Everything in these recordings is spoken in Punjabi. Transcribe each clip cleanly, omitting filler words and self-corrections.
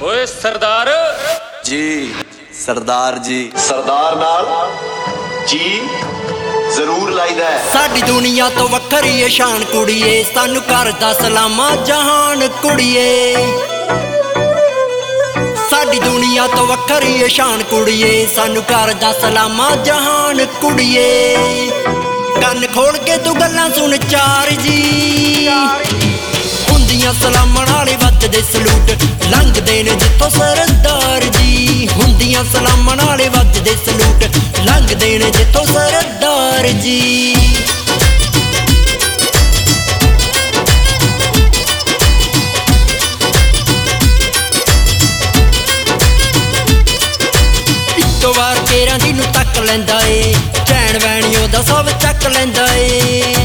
ਓਏ ਸਰਦਾਰ जी सरदार जी ਸਰਦਾਰ ਨਾਲ ਜੀ ਜ਼ਰੂਰ ਲਾਈਦਾ ਹੈ। ਸਾਡੀ ਦੁਨੀਆ ਤੋਂ ਵੱਖਰੀ ਏ ਸ਼ਾਨ ਕੁੜੀਏ, ਸਾਨੂੰ ਕਰਦਾ ਸਲਾਮਾਂ ਜਹਾਨ ਕੁੜੀਏ। ਸਾਡੀ ਦੁਨੀਆ ਤੋਂ ਵੱਖਰੀ ਏ ਸ਼ਾਨ ਕੁੜੀਏ, ਸਾਨੂੰ ਕਰਦਾ ਸਲਾਮਾਂ ਜਹਾਨ ਕੁੜੀਏ। ਕੰਨ ਖੋਲ ਕੇ ਤੂੰ ਗੱਲਾਂ ਸੁਣ ਚਾਰ ਜੀ, ਹੁੰਦੀਆਂ ਸਲਾਮਣ ਵਾਲੇ ਵੱਜਦੇ ਸਲੂਟ, ਲੰਘਦੇ ਨੇ ਜਿੱਥੋਂ ਸਰਦਾਰ ਜੀ। ਹੁੰਦੀਆਂ ਸਲਾਮਣ ਵਾਲੇ ਵੱਜਦੇ ਸਲੂਟ, ਲੰਘਦੇ ਨੇ ਜਿੱਥੋਂ ਸਰਦਾਰ ਜੀ। ਇੱਕ ਵਾਰ ਕੇਰਾਂ ਦੀ ਨੂੰ ਤੱਕ ਲੈਂਦਾ ਏ, ਚੈਨ ਵੈਣੀ ਉਹਦਾ ਸਭ ਚੱਕ ਲੈਂਦਾ ਏ।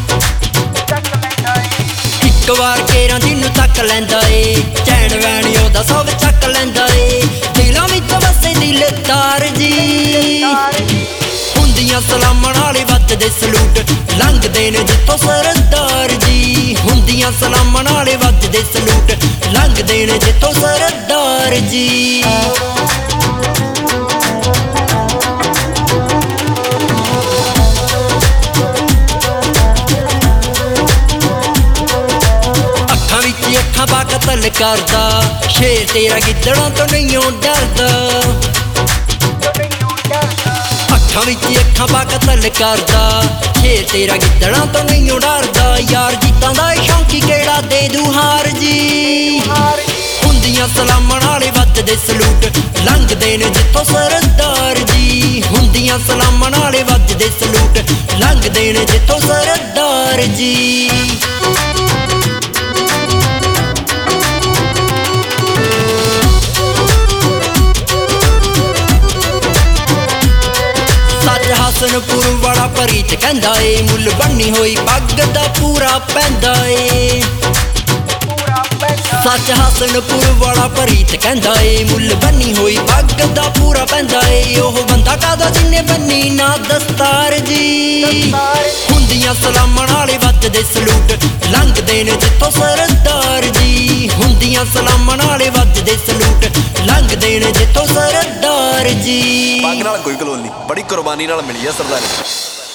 ਇੱਕ ਵਾਰ ਕੇਰਾਂ ਦੀ ਨੂੰ ਤੱਕ ਲੈਂਦਾ ਏ, ਚੈਨ ਵੈਣੀ ਉਹਦਾ ਸਭ ਚੱਕ ਲੈਂਦਾ ਏ। ਦਿਲਾਂ ਵਿੱਚ ਵਸੇ ਦਿਲਦਾਰ ਜੀ, ਹੁੰਦੀਆਂ ਸਲਾਮਣ ਵਾਲੇ ਵੱਜਦੇ ਸਲੂਟ, ਲੰਘਦੇ ਨੇ ਜਿੱਥੋਂ ਸਰਦਾਰ ਜੀ। ਹੁੰਦੀਆਂ ਸਲਾਮਣ ਵਾਲੇ ਵੱਜਦੇ ਸਲੂਟ, ਲੰਘਦੇ ਨੇ ਜਿੱਥੋਂ ਸਰਦਾਰ ਜੀ। ਅੱਖਾਂ ਪਾ ਕਤਲ ਕਰਦਾ, ਸ਼ੇਰ ਤੇਰਾ ਗਿੱਦੜਾਂ ਤੋਂ ਨਹੀਂ ਡਰਦਾ। ਅੱਖਾਂ ਵਿੱਚ ਅੱਖਾਂ ਪਾ ਕਤਲ ਕਰਦਾ, ਸ਼ੇਰ ਤੇਰਾ ਗਿੱਦੜਾਂ ਤੋਂ ਨਹੀਂ ਡਰਦਾ। ਯਾਰ ਜੀਤਾਂ ਦਾ ਸ਼ੌਂਕੀ ਕਿਹੜਾ ਦੇ ਦੂ ਹਾਰ ਜੀ। ਹੁੰਦੀਆਂ ਸਲਾਮਣ ਵਾਲੇ ਵੱਜਦੇ ਸਲੂਟ, ਲੰਘਦੇ ਨੇ ਜਿੱਥੋਂ ਸਰਦਾਰ ਜੀ। ਹੁੰਦੀਆਂ ਸਲਾਮਣ ਵਾਲੇ ਵੱਜਦੇ ਸਲੂਟ, ਲੰਘਦੇ ਨੇ ਜਿੱਥੋਂ ਸਰਦਾਰ ਜੀ। ਹਸਨਪੁਰ ਵਾਲਾ ਪ੍ਰੀਤ ਕਹਿੰਦਾ ਏ, ਮੁੱਲ ਬੰਨੀ ਹੋਈ ਪੱਗ ਦਾ ਪੂਰਾ ਪੈਂਦਾ ਏ। ਸੱਚ ਹਸਨਪੁਰ ਵਾਲਾ ਪ੍ਰੀਤ ਕਹਿੰਦਾ ਏ, ਮੁੱਲ ਬੰਨੀ ਹੋਈ ਪੱਗ ਦਾ ਪੂਰਾ ਪੈਂਦਾ ਏ। ਉਹ ਬੰਦਾ ਕਾਹਦਾ ਜਿੰਨੇ ਬੰਨੀ ਨਾ ਦਸਤਾਰ ਜੀ। ਹੁੰਦੀਆਂ ਸਲਾਮਣ ਵਾਲੇ ਵੱਜਦੇ ਸਲੂਟ, ਲੰਘਦੇ ਨੇ ਜਿੱਥੋਂ ਸਰਦਾਰ ਜੀ। ਹੁੰਦੀਆਂ ਸਲਾਮਣ ਵਾਲੇ ਵੱਜਦੇ ਸਲੂਟ, ਲੰਘਦੇ ਨੇ ਜਿੱਥੋਂ ਸਰਦਾਰ ਜੀ। पग नाल कोई कलोल नहीं, बड़ी कुर्बानी नाल मिली है सरदारी।